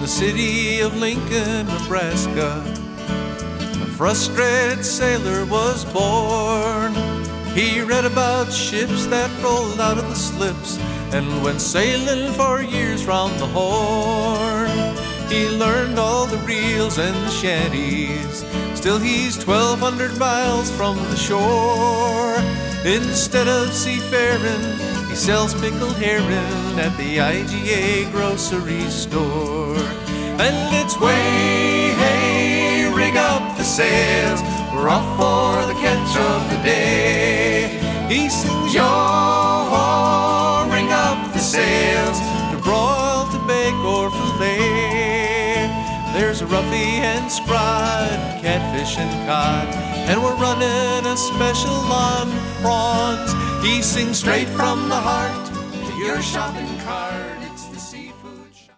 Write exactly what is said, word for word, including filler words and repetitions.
the city of Lincoln, Nebraska, a frustrated sailor was born. He read about ships that rolled out of the slips and went sailing for years round the Horn. He learned all the reels and the shanties. Still he's twelve hundred miles from the shore. Instead of seafaring, he sells pickled herring at the I G A grocery store. And it's way, hey, rig up the sails, we're off for the catch of the day. He sings, yo, ring up the sails, to broil, to bake, or fillet. There's a roughy and scrod, catfish and cod, and we're running a special on prawns. He sings straight from the heart to your shopping cart.